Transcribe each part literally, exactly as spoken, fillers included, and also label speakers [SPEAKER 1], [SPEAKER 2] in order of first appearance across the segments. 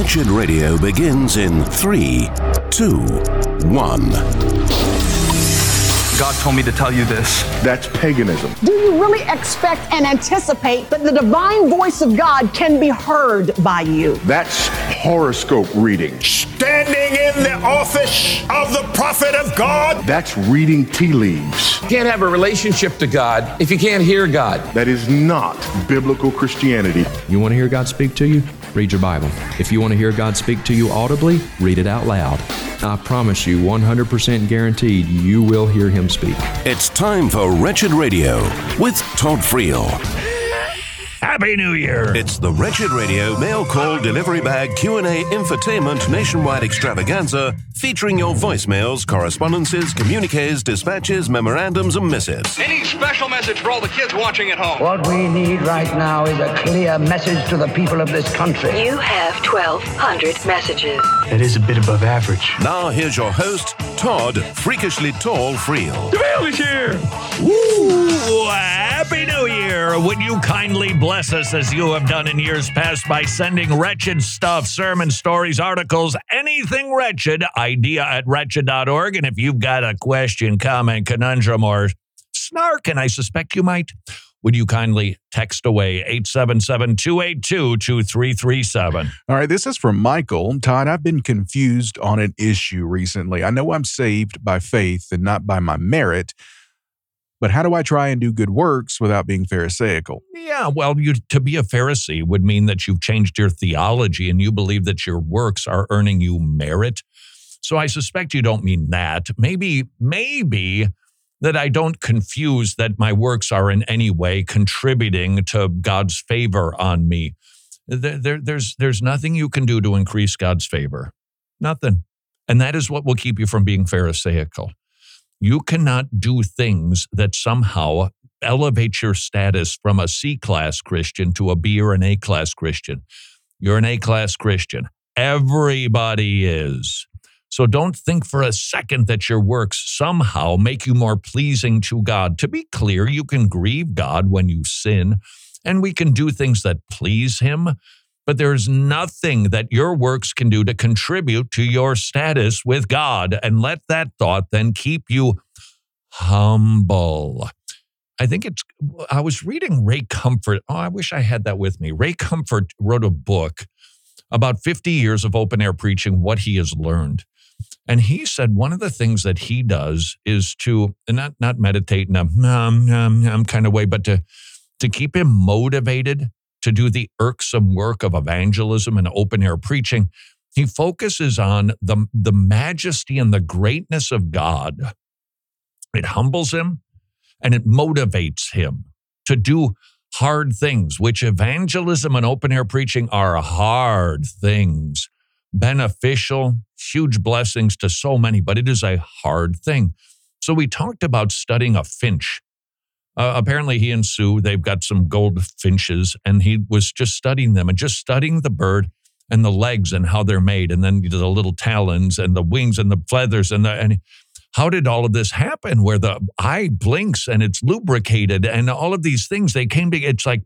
[SPEAKER 1] Wretched Radio begins in three, two, one.
[SPEAKER 2] God told me to tell you this.
[SPEAKER 3] That's paganism.
[SPEAKER 4] Do you really expect and anticipate that the divine voice of God can be heard by you?
[SPEAKER 3] That's horoscope reading.
[SPEAKER 5] Standing in the office of the prophet of God.
[SPEAKER 3] That's reading tea leaves.
[SPEAKER 6] You can't have a relationship to God if you can't hear God.
[SPEAKER 3] That is not biblical Christianity.
[SPEAKER 7] You want to hear God speak to you? Read your Bible. If you want to hear God speak to you audibly, read it out loud. I promise you, one hundred percent guaranteed, you will hear Him speak.
[SPEAKER 1] It's time for Wretched Radio with Todd Friel.
[SPEAKER 8] Happy New Year!
[SPEAKER 1] It's the Wretched Radio Mail Call Delivery Bag Q and A Infotainment Nationwide Extravaganza, featuring your voicemails, correspondences, communiques, dispatches, memorandums, and missives.
[SPEAKER 9] Any special message for all the kids watching at home?
[SPEAKER 10] What we need right now is a clear message to the people of this country.
[SPEAKER 11] You have twelve hundred messages.
[SPEAKER 12] That is a bit above average.
[SPEAKER 1] Now here's your host, Todd Freakishly Tall Friel.
[SPEAKER 8] The mail is here! Woo! Happy New Year! Would you kindly bless us as you have done in years past by sending wretched stuff, sermon stories, articles, anything wretched, idea at wretched dot org. And if you've got a question, comment, conundrum, or snark, and I suspect you might, would you kindly text away eight seven seven, two eight two, two three three seven.
[SPEAKER 13] All right, this is from Michael. Todd, I've been confused on an issue recently. I know I'm saved by faith and not by my merit, but how do I try and do good works without being Pharisaical?
[SPEAKER 8] Yeah, well, you to be a Pharisee would mean that you've changed your theology and you believe that your works are earning you merit. So I suspect you don't mean that. Maybe, maybe that I don't confuse that my works are in any way contributing to God's favor on me. There, there, there's, there's nothing you can do to increase God's favor. Nothing. And that is what will keep you from being Pharisaical. You cannot do things that somehow elevate your status from a C-class Christian to a B or an A-class Christian. You're an A-class Christian. Everybody is. So don't think for a second that your works somehow make you more pleasing to God. To be clear, you can grieve God when you sin, and we can do things that please Him, but there's nothing that your works can do to contribute to your status with God. And let that thought then keep you humble. I think it's, I was reading Ray Comfort. Oh, I wish I had that with me. Ray Comfort wrote a book about fifty years of open air preaching, what he has learned. And he said one of the things that he does is to, and not, not meditate in a um, um, um, kind of way, but to, to keep him motivated to do the irksome work of evangelism and open air preaching. He focuses on the, the majesty and the greatness of God. It humbles him and it motivates him to do hard things, which evangelism and open air preaching are hard things. Beneficial, huge blessings to so many, but it is a hard thing. So we talked about studying a finch. Uh, apparently he and Sue, they've got some goldfinches, and he was just studying them and just studying the bird and the legs and how they're made, and then the little talons and the wings and the feathers. And, the, and how did all of this happen where the eye blinks and it's lubricated and all of these things, they came to, it's like,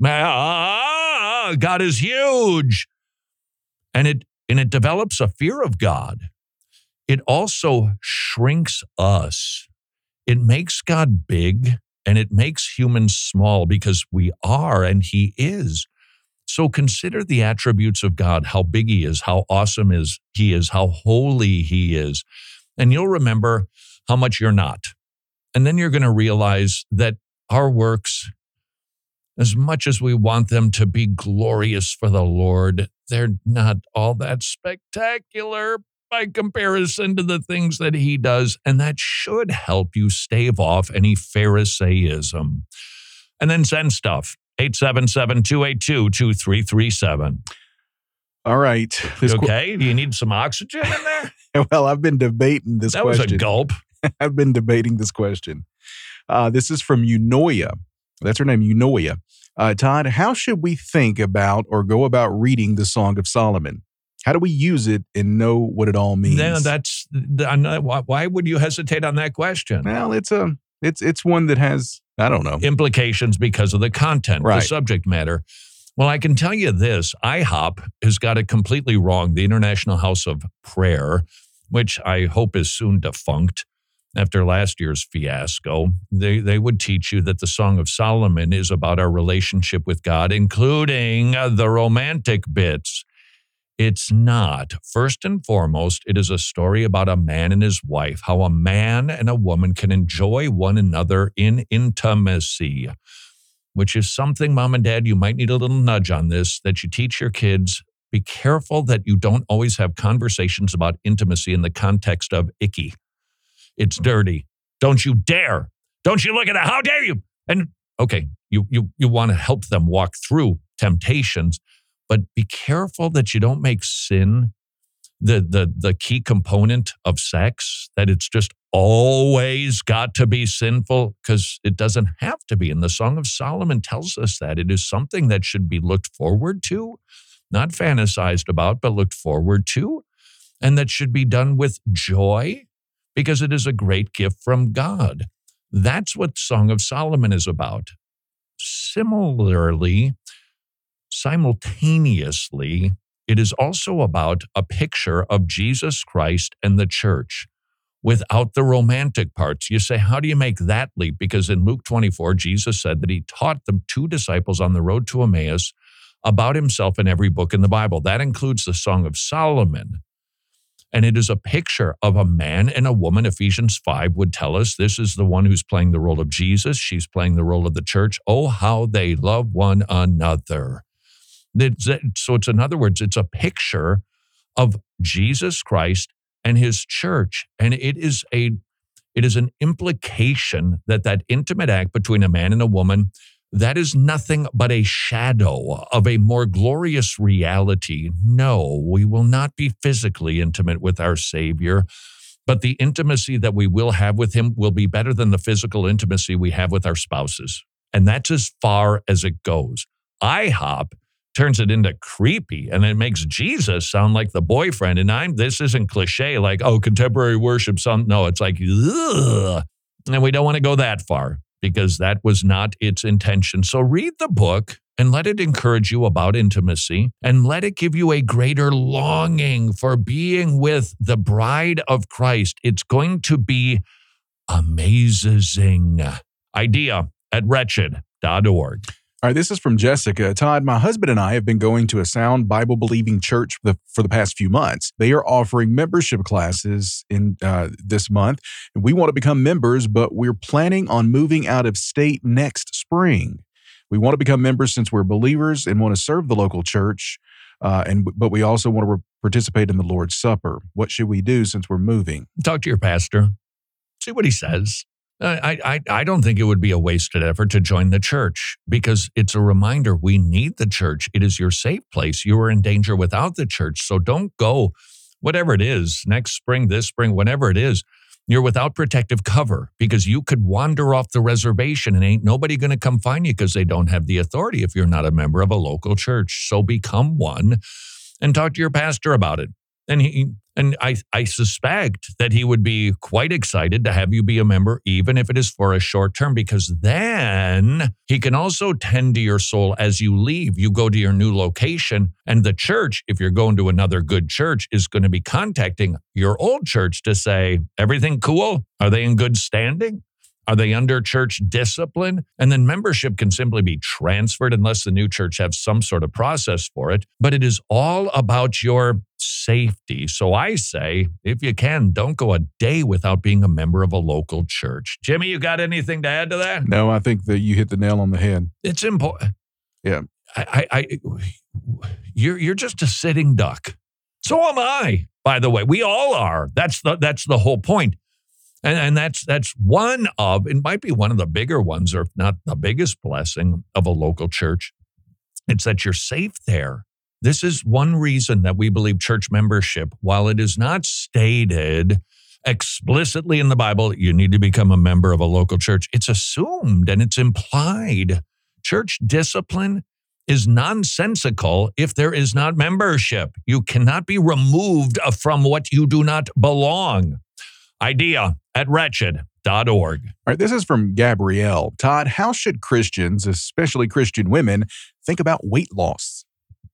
[SPEAKER 8] ah, God is huge. And it, and it develops a fear of God. It also shrinks us. It makes God big and it makes humans small because we are and He is. So consider the attributes of God, how big He is, how awesome is He is, how holy He is. And you'll remember how much you're not. And then you're going to realize that our works, as much as we want them to be glorious for the Lord, they're not all that spectacular by comparison to the things that He does. And that should help you stave off any Pharisaism. And then send stuff. eight seven seven, two eight two, two three three seven.
[SPEAKER 13] All right.
[SPEAKER 8] This okay? Qu- Do you need some oxygen in there?
[SPEAKER 13] Well, I've been debating this
[SPEAKER 8] that
[SPEAKER 13] question.
[SPEAKER 8] That was a gulp.
[SPEAKER 13] I've been debating this question. Uh, this is from Eunoia. That's her name, Eunoia. Uh, Todd, how should we think about or go about reading the Song of Solomon? How do we use it and know what it all means?
[SPEAKER 8] No, that's why would you hesitate on that question?
[SPEAKER 13] Well, it's a it's it's one that has, I don't know,
[SPEAKER 8] implications because of the content,
[SPEAKER 13] right.
[SPEAKER 8] The subject matter. Well, I can tell you this, I hop has got it completely wrong. The International House of Prayer, which I hope is soon defunct after last year's fiasco, they, they would teach you that the Song of Solomon is about our relationship with God, including the romantic bits. It's not. First and foremost, it is a story about a man and his wife, how a man and a woman can enjoy one another in intimacy, which is something, Mom and Dad, you might need a little nudge on this, that you teach your kids. Be careful that you don't always have conversations about intimacy in the context of icky. It's dirty. Don't you dare. Don't you look at that. How dare you? And okay, you you you want to help them walk through temptations, but be careful that you don't make sin the the the key component of sex, that it's just always got to be sinful, because it doesn't have to be. And the Song of Solomon tells us that it is something that should be looked forward to, not fantasized about, but looked forward to, and that should be done with joy, because it is a great gift from God. That's what Song of Solomon is about. Similarly, simultaneously, it is also about a picture of Jesus Christ and the church without the romantic parts. You say, how do you make that leap? Because in Luke twenty-four, Jesus said that he taught the two disciples on the road to Emmaus about himself in every book in the Bible. That includes the Song of Solomon. And it is a picture of a man and a woman. Ephesians five would tell us this is the one who's playing the role of Jesus. She's playing the role of the church. Oh, how they love one another. So it's, in other words, it's a picture of Jesus Christ and his church. And it is a, it is an implication that that intimate act between a man and a woman, that is nothing but a shadow of a more glorious reality. No, we will not be physically intimate with our Savior, but the intimacy that we will have with him will be better than the physical intimacy we have with our spouses. And that's as far as it goes. IHOP turns it into creepy, and it makes Jesus sound like the boyfriend. And I'm this isn't cliche, like, oh, contemporary worship song. No, it's like, ugh. And we don't want to go that far, because that was not its intention. So read the book and let it encourage you about intimacy, and let it give you a greater longing for being with the bride of Christ. It's going to be amazing. Idea at wretched dot org.
[SPEAKER 13] All right, this is from Jessica. Todd, my husband and I have been going to a sound Bible-believing church for the, for the past few months. They are offering membership classes in uh, this month, and we want to become members, but we're planning on moving out of state next spring. We want to become members since we're believers and want to serve the local church, uh, and but we also want to re- participate in the Lord's Supper. What should we do since we're moving?
[SPEAKER 8] Talk to your pastor. See what he says. I, I I don't think it would be a wasted effort to join the church, because it's a reminder we need the church. It is your safe place. You are in danger without the church. So don't go, whatever it is, next spring, this spring, whatever it is, you're without protective cover, because you could wander off the reservation and ain't nobody going to come find you, because they don't have the authority if you're not a member of a local church. So become one and talk to your pastor about it. And he and I, I suspect that he would be quite excited to have you be a member, even if it is for a short term, because then he can also tend to your soul as you leave. You go to your new location, and the church, if you're going to another good church, is going to be contacting your old church to say, everything cool? Are they in good standing? Are they under church discipline? And then membership can simply be transferred unless the new church has some sort of process for it. But it is all about your safety. So I say, if you can, don't go a day without being a member of a local church. Jimmy, you got anything to add to that?
[SPEAKER 13] No, I think that you hit the nail on the head.
[SPEAKER 8] It's important.
[SPEAKER 13] Yeah.
[SPEAKER 8] I, I, I, you're, you're just a sitting duck. So am I, by the way. We all are. That's the, that's the whole point. And, and that's that's one of, it might be one of the bigger ones, or if not the biggest blessing of a local church. It's that you're safe there. This is one reason that we believe church membership, while it is not stated explicitly in the Bible, you need to become a member of a local church. It's assumed and it's implied. Church discipline is nonsensical if there is not membership. You cannot be removed from what you do not belong. Idea at wretched dot org.
[SPEAKER 13] All right, this is from Gabrielle. Todd, how should Christians, especially Christian women, think about weight loss?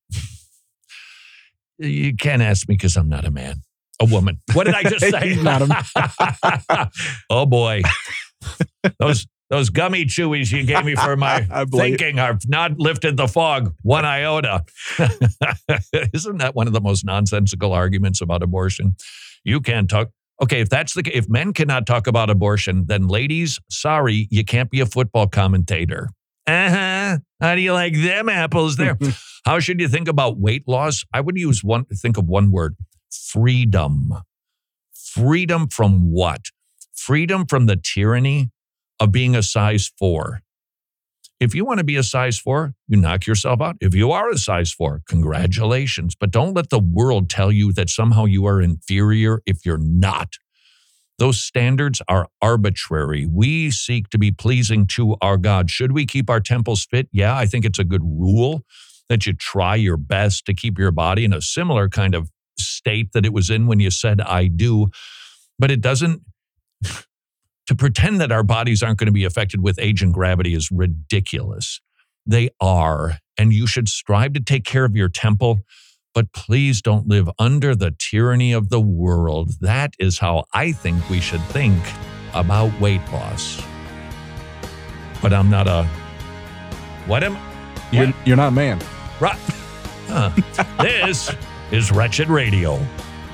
[SPEAKER 8] You can't ask me because I'm not a man. A woman. What did I just say?
[SPEAKER 13] Not a
[SPEAKER 8] Oh, boy. Those those gummy chewies you gave me for my thinking have not lifted the fog one iota. Isn't that one of the most nonsensical arguments about abortion? You can't talk. Okay, if that's the if men cannot talk about abortion, then ladies, sorry, you can't be a football commentator. Uh-huh. How do you like them apples there? How should you think about weight loss? I would use one think of one word. Freedom. Freedom from what? Freedom from the tyranny of being a size four. If you want to be a size four, you knock yourself out. If you are a size four, congratulations. But don't let the world tell you that somehow you are inferior if you're not. Those standards are arbitrary. We seek to be pleasing to our God. Should we keep our temples fit? Yeah, I think it's a good rule that you try your best to keep your body in a similar kind of state that it was in when you said, I do. But it doesn't, to pretend that our bodies aren't going to be affected with age and gravity is ridiculous. They are, and you should strive to take care of your temple, but please don't live under the tyranny of the world. That is how I think we should think about weight loss. But I'm not a, what am,
[SPEAKER 13] you're,
[SPEAKER 8] what?
[SPEAKER 13] you're not a man.
[SPEAKER 8] Right. Huh. This is Wretched Radio.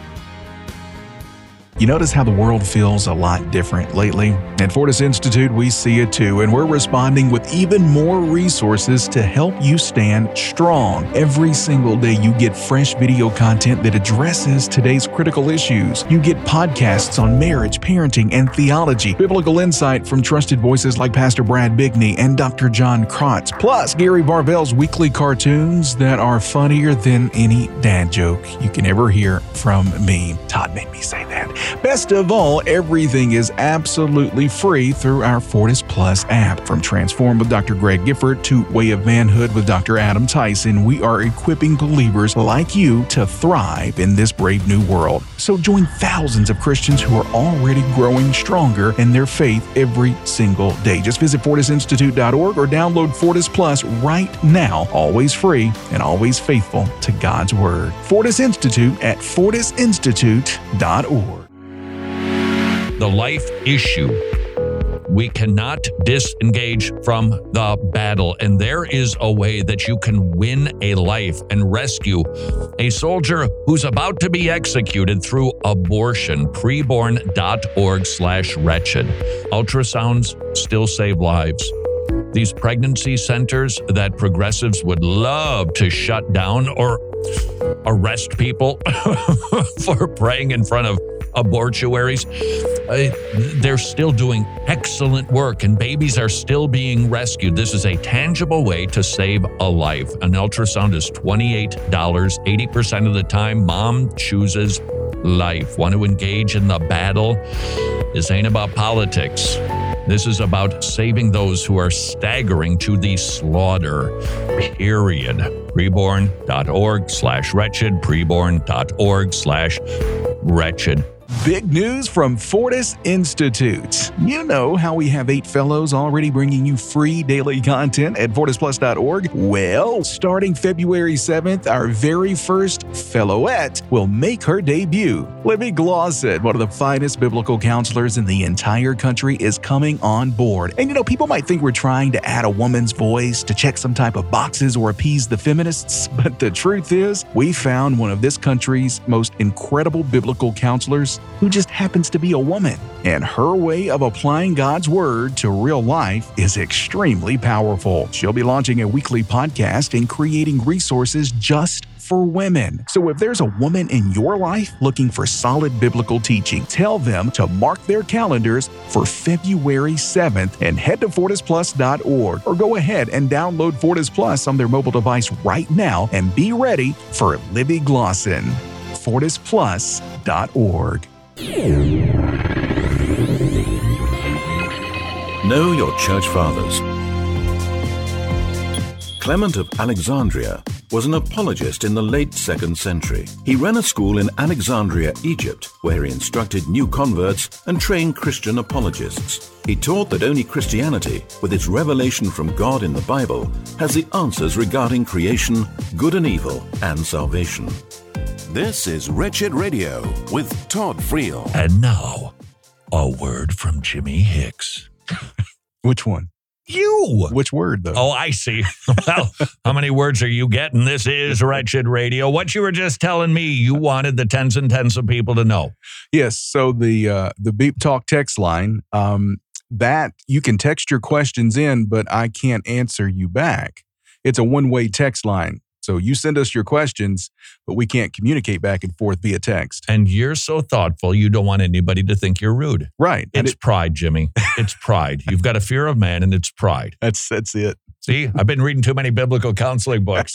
[SPEAKER 13] You notice how the world feels a lot different lately? At Fortis Institute, we see it too, and we're responding with even more resources to help you stand strong. Every single day, you get fresh video content that addresses today's critical issues. You get podcasts on marriage, parenting, and theology, biblical insight from trusted voices like Pastor Brad Bigney and Doctor John Krotz, plus Gary Varvel's weekly cartoons that are funnier than any dad joke you can ever hear from me. Todd made me say that. Best of all, everything is absolutely free through our Fortis Plus app. From Transform with Doctor Greg Gifford to Way of Manhood with Doctor Adam Tyson, we are equipping believers like you to thrive in this brave new world. So join thousands of Christians who are already growing stronger in their faith every single day. Just visit Fortis Institute dot org or download Fortis Plus right now. Always free and always faithful to God's Word. Fortis Institute at Fortis Institute dot org.
[SPEAKER 8] The life issue. We cannot disengage from the battle, and there is a way that you can win a life and rescue a soldier who's about to be executed through abortion. preborn dot org slash wretched. Ultrasounds still save lives. These pregnancy centers that progressives would love to shut down or arrest people for praying in front of abortuaries, uh, they're still doing excellent work and babies are still being rescued. This is a tangible way to save a life. An ultrasound is twenty-eight dollars. eighty percent of the time, mom chooses life. Want to engage in the battle? This ain't about politics. This is about saving those who are staggering to the slaughter, period. preborn dot org slash wretched, preborn dot org slash wretched.
[SPEAKER 13] Big news from Fortis Institute. You know how we have eight fellows already bringing you free daily content at Fortis Plus dot org? Well, starting February seventh, our very first fellowette will make her debut. Libby Glosson, one of the finest biblical counselors in the entire country, is coming on board. And you know, people might think we're trying to add a woman's voice to check some type of boxes or appease the feminists, but the truth is, we found one of this country's most incredible biblical counselors who just happens to be a woman. And her way of applying God's Word to real life is extremely powerful. She'll be launching a weekly podcast and creating resources just for women. So if there's a woman in your life looking for solid biblical teaching, tell them to mark their calendars for February seventh and head to Fortis Plus dot org, or go ahead and download Fortis Plus on their mobile device right now and be ready for Libby Glosson. Fortis Plus dot org.
[SPEAKER 1] Know your church fathers. Clement of Alexandria
[SPEAKER 2] was an apologist in the late second century. He ran a school in Alexandria, Egypt, where he instructed new converts and trained Christian apologists. He taught that only Christianity, with its revelation from God in the Bible, has the answers regarding creation, good and evil, and salvation.
[SPEAKER 1] This is Wretched Radio with Todd Friel.
[SPEAKER 8] And now, a word from Jimmy Hicks.
[SPEAKER 13] Which one?
[SPEAKER 8] You.
[SPEAKER 13] Which word, though?
[SPEAKER 8] Oh, I see. Well, how many words are you getting? This is Wretched Radio. What you were just telling me, you wanted the tens and tens of people to know.
[SPEAKER 13] Yes. So the uh, the Beep Talk text line, um, that you can text your questions in, but I can't answer you back. It's a one-way text line. So you send us your questions, but we can't communicate back and forth via text.
[SPEAKER 8] And you're so thoughtful, you don't want anybody to think you're rude.
[SPEAKER 13] Right.
[SPEAKER 8] It's it, pride, Jimmy. It's pride. You've got a fear of man, and it's pride.
[SPEAKER 13] That's that's it.
[SPEAKER 8] See, I've been reading too many biblical counseling books.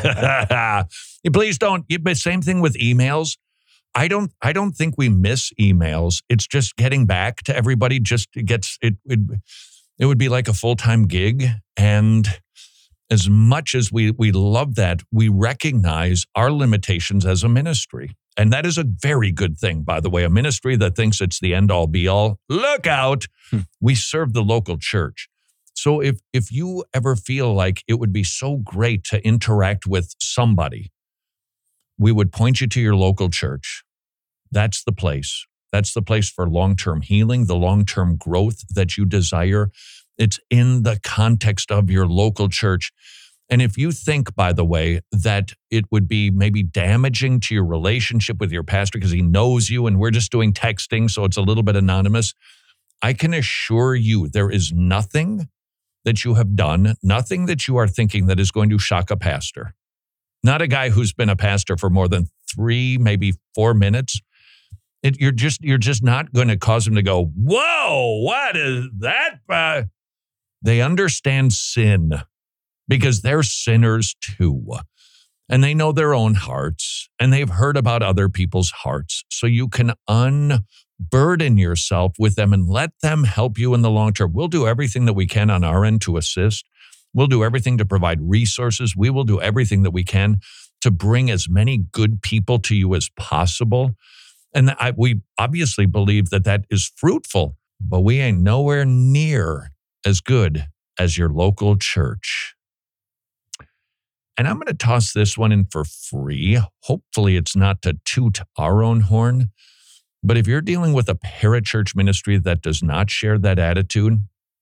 [SPEAKER 8] Please don't. Same thing with emails. I don't. I don't think we miss emails. It's just getting back to everybody. Just gets it. It, it would be like a full-time gig, and as much as we we love that, we recognize our limitations as a ministry. And that is a very good thing, by the way. A ministry that thinks it's the end-all, be-all, look out. Hmm. We serve the local church. So if if you ever feel like it would be so great to interact with somebody, we would point you to your local church. That's the place. That's the place for long-term healing, the long-term growth that you desire. It's in the context of your local church. And if you think, by the way, that it would be maybe damaging to your relationship with your pastor because he knows you and we're just doing texting, so it's a little bit anonymous, I can assure you there is nothing that you have done, nothing that you are thinking that is going to shock a pastor. Not a guy who's been a pastor for more than three, maybe four minutes. It, you're just you're just not going to cause him to go, whoa, what is that? Uh, They understand sin because they're sinners too. And they know their own hearts and they've heard about other people's hearts. So you can unburden yourself with them and let them help you in the long term. We'll do everything that we can on our end to assist. We'll do everything to provide resources. We will do everything that we can to bring as many good people to you as possible. And I, we obviously believe that that is fruitful, but we ain't nowhere near as good as your local church. And I'm going to toss this one in for free. Hopefully it's not to toot our own horn. But if you're dealing with a parachurch ministry that does not share that attitude,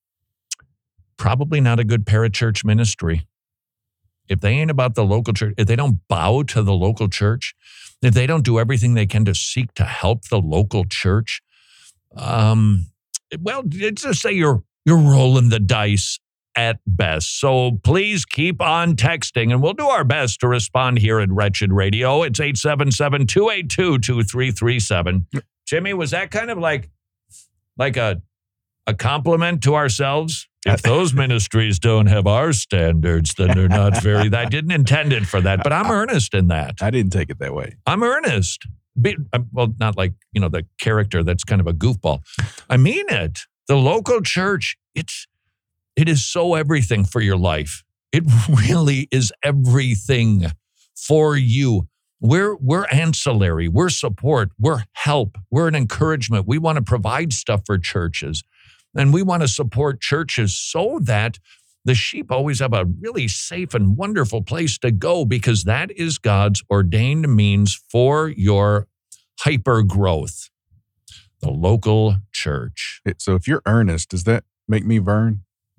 [SPEAKER 8] probably not a good parachurch ministry. If they ain't about the local church, if they don't bow to the local church, if they don't do everything they can to seek to help the local church, um, well, just say you're You're rolling the dice at best. So please keep on texting, and we'll do our best to respond here at Wretched Radio. It's eight seven seven, two eight two, two three three seven. Jimmy, was that kind of like, like a, a compliment to ourselves? If those ministries don't have our standards, then they're not very... I didn't intend it for that, but I'm earnest in that.
[SPEAKER 13] I didn't take it that way.
[SPEAKER 8] I'm earnest. Be, well, not like, you know, the character that's kind of a goofball. I mean it. The local church, it's it is so everything for your life. It really is everything for you. We're we're ancillary, we're support, we're help, we're an encouragement. We want to provide stuff for churches, and we want to support churches so that the sheep always have a really safe and wonderful place to go, because that is God's ordained means for your hyper growth. The local church.
[SPEAKER 13] So if you're earnest, does that make me Vern?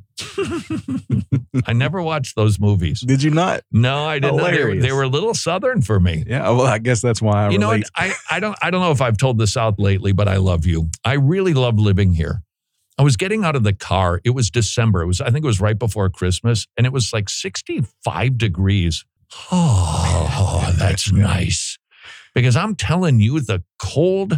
[SPEAKER 8] I never watched those movies.
[SPEAKER 13] Did you not?
[SPEAKER 8] No, I didn't. They were, they were a little Southern for me.
[SPEAKER 13] Yeah, well, I guess that's why I
[SPEAKER 8] you
[SPEAKER 13] relate.
[SPEAKER 8] know, I, I don't I don't know if I've told the South lately, but I love you. I really love living here. I was getting out of the car. It was December. It was I think it was right before Christmas, and it was like sixty-five degrees. Oh, that's nice. Because I'm telling you, the cold,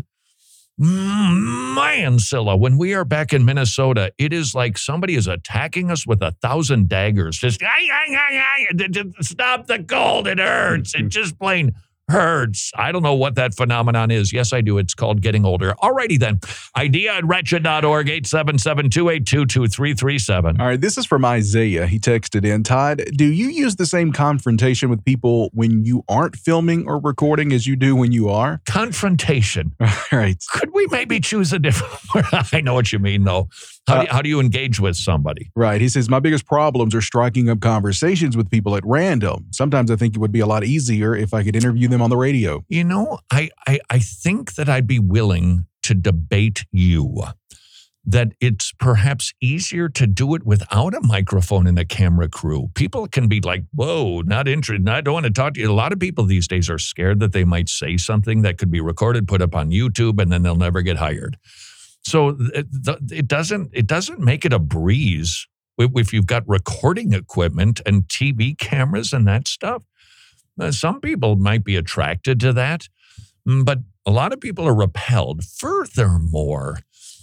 [SPEAKER 8] man, Scylla, when we are back in Minnesota, it is like somebody is attacking us with a thousand daggers. Just, ay, ay, ay, ay, stop the cold. It hurts. It just plain hurts. I don't know what that phenomenon is. Yes, I do. It's called getting older. Alrighty then. Idea at wretched dot org, eight seven seven, two eight two, two three three seven.
[SPEAKER 13] All right, this is from Isaiah. He texted in, Todd, do you use the same confrontation with people when you aren't filming or recording as you do when you are?
[SPEAKER 8] Confrontation.
[SPEAKER 13] All right.
[SPEAKER 8] Could we maybe choose a different word? I know what you mean, though. How, uh, do you, how do you engage with somebody?
[SPEAKER 13] Right. He says, my biggest problems are striking up conversations with people at random. Sometimes I think it would be a lot easier if I could interview them on the radio.
[SPEAKER 8] You know, I, I, I think that I'd be willing to debate you that it's perhaps easier to do it without a microphone and a camera crew. People can be like, whoa, not interested. I don't want to talk to you. A lot of people these days are scared that they might say something that could be recorded, put up on YouTube, and then they'll never get hired. So it, it doesn't it doesn't make it a breeze if you've got recording equipment and T V cameras and that stuff. Some people might be attracted to that, but a lot of people are repelled. Furthermore,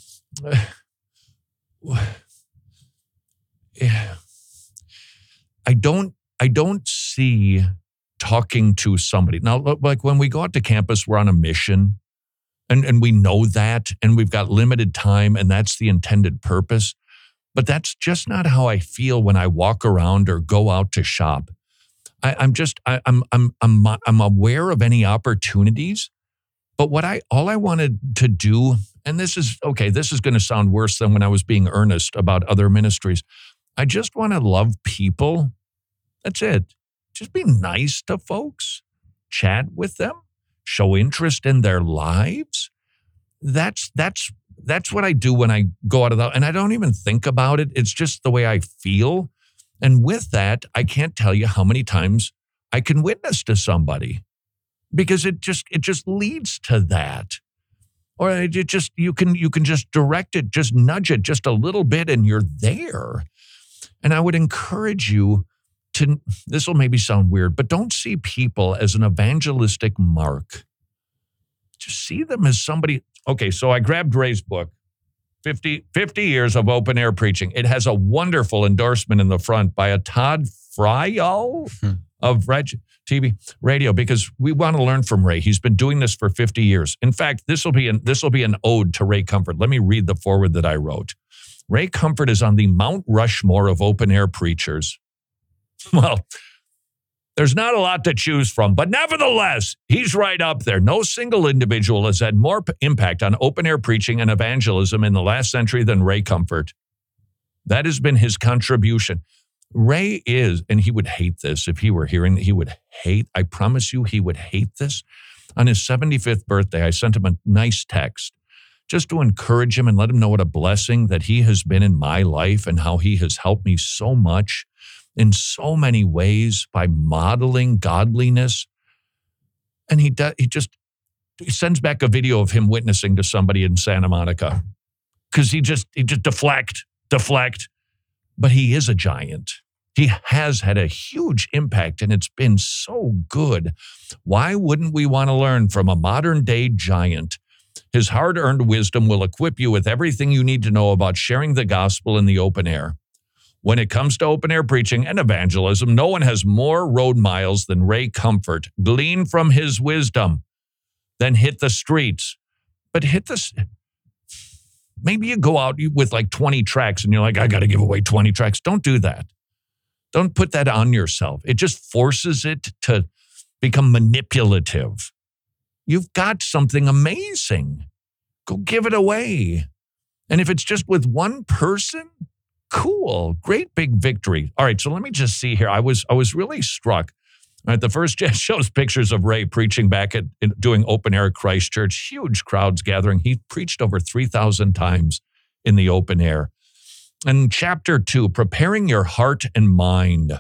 [SPEAKER 8] I don't I don't see talking to somebody. Now, like when we go out to campus, we're on a mission. And, and we know that, and we've got limited time, and that's the intended purpose. But that's just not how I feel when I walk around or go out to shop. I, I'm just, I, I'm, I'm, I'm, I'm aware of any opportunities. But what I, all I wanted to do, and this is okay, this is going to sound worse than when I was being earnest about other ministries. I just want to love people. That's it. Just be nice to folks, chat with them. Show interest in their lives. That's that's that's what I do when I go out of the, and I don't even think about it. It's just the way I feel. And with that, I can't tell you how many times I can witness to somebody because it just it just leads to that. Or it just you can you can just direct it, just nudge it just a little bit, and you're there. And I would encourage you to, this will maybe sound weird, but don't see people as an evangelistic mark. Just see them as somebody. Okay, so I grabbed Ray's book, fifty, fifty years of open air preaching. It has a wonderful endorsement in the front by a Todd Friel hmm. of Reg T V Radio, because we want to learn from Ray. He's been doing this for fifty years. In fact, this will be an, this will be an ode to Ray Comfort. Let me read the foreword that I wrote. Ray Comfort is on the Mount Rushmore of open air preachers. Well, there's not a lot to choose from, but nevertheless, he's right up there. No single individual has had more p- impact on open-air preaching and evangelism in the last century than Ray Comfort. That has been his contribution. Ray is, and he would hate this if he were hearing, he would hate, I promise you, he would hate this. On his seventy-fifth birthday, I sent him a nice text just to encourage him and let him know what a blessing that he has been in my life and how he has helped me so much in so many ways by modeling godliness. And he does, he just he sends back a video of him witnessing to somebody in Santa Monica because he just he just deflect, deflect. But he is a giant. He has had a huge impact, and it's been so good. Why wouldn't we want to learn from a modern day giant? His hard-earned wisdom will equip you with everything you need to know about sharing the gospel in the open air. When it comes to open-air preaching and evangelism, no one has more road miles than Ray Comfort. Glean from his wisdom, then hit the streets. But hit the... Maybe you go out with like twenty tracks and you're like, I got to give away twenty tracks. Don't do that. Don't put that on yourself. It just forces it to become manipulative. You've got something amazing. Go give it away. And if it's just with one person... Cool. Great big victory. All right, so let me just see here. I was I was really struck. All right, the first shows pictures of Ray preaching back at doing open air at Christchurch. Huge crowds gathering. He preached over three thousand times in the open air. And chapter two, preparing your heart and mind.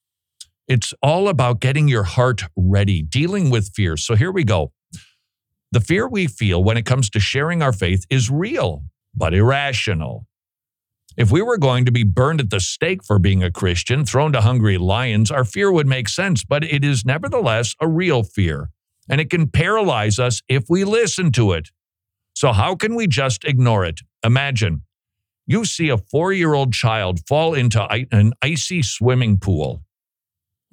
[SPEAKER 8] It's all about getting your heart ready, dealing with fear. So here we go. The fear we feel when it comes to sharing our faith is real, but irrational. If we were going to be burned at the stake for being a Christian, thrown to hungry lions, our fear would make sense, but it is nevertheless a real fear, and it can paralyze us if we listen to it. So how can we just ignore it? Imagine you see a four-year-old child fall into an icy swimming pool.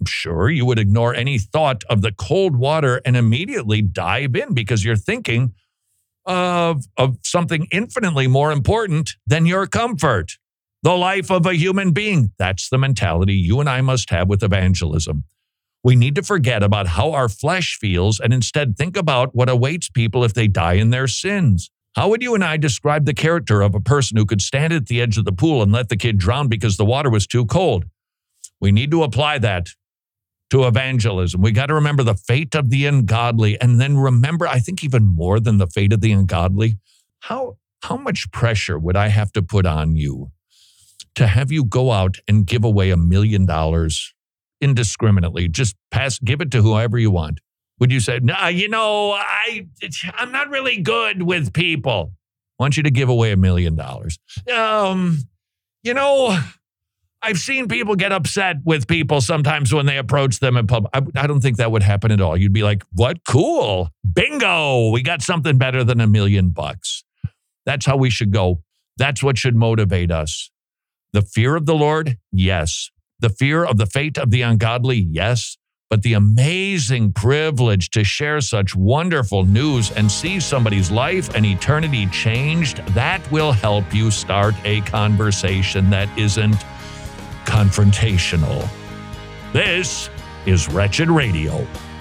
[SPEAKER 8] sure you would ignore any thought of the cold water and immediately dive in because you're thinking of, of something infinitely more important than your comfort, the life of a human being. That's the mentality you and I must have with evangelism. We need to forget about how our flesh feels and instead think about what awaits people if they die in their sins. How would you and I describe the character of a person who could stand at the edge of the pool and let the kid drown because the water was too cold? We need to apply that to evangelism. We got to remember the fate of the ungodly, and then remember, I think even more than the fate of the ungodly, how, how much pressure would I have to put on you to have you go out and give away a million dollars indiscriminately? Just pass, give it to whoever you want. Would you say, no, you know, I, I'm not really good with people. I want you to give away a million dollars. Um, you know, I've seen people get upset with people sometimes when they approach them in public. I, I don't think that would happen at all. You'd be like, what? Cool. Bingo. We got something better than a million bucks. That's how we should go. That's what should motivate us. The fear of the Lord, yes. The fear of the fate of the ungodly, yes. But the amazing privilege to share such wonderful news and see somebody's life and eternity changed, that will help you start a conversation that isn't confrontational. This is Wretched Radio.